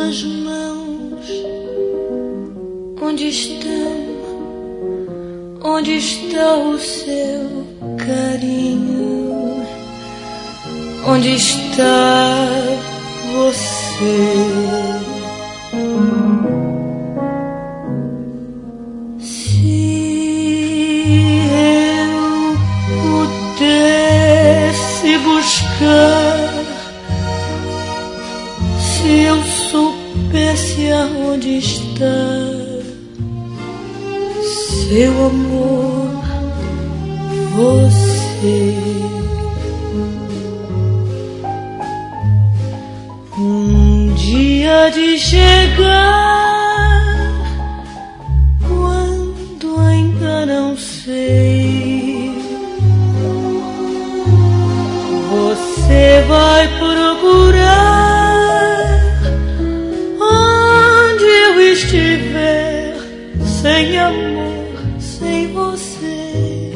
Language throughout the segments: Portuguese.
suas mãos? Onde estão? Onde está o seu carinho? Onde está você? Se eu pudesse buscar, se eu soubesse aonde está seu amor, você. Um dia de chegar, quando ainda não sei, você vai procurar onde eu estiver, sem amor, sem você.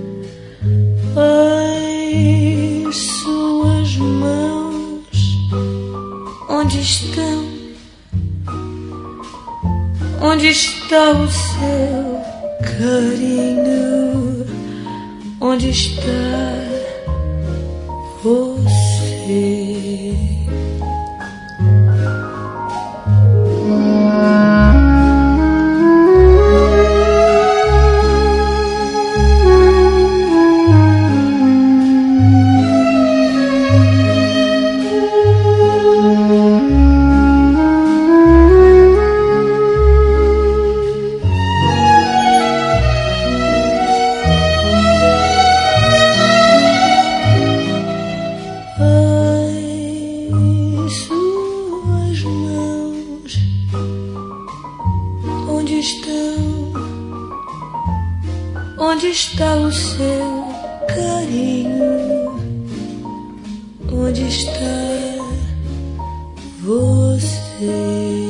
Ai, suas mãos, onde estão? Onde está o seu carinho? Onde está você? Onde estão? Onde está o seu carinho? Onde está você?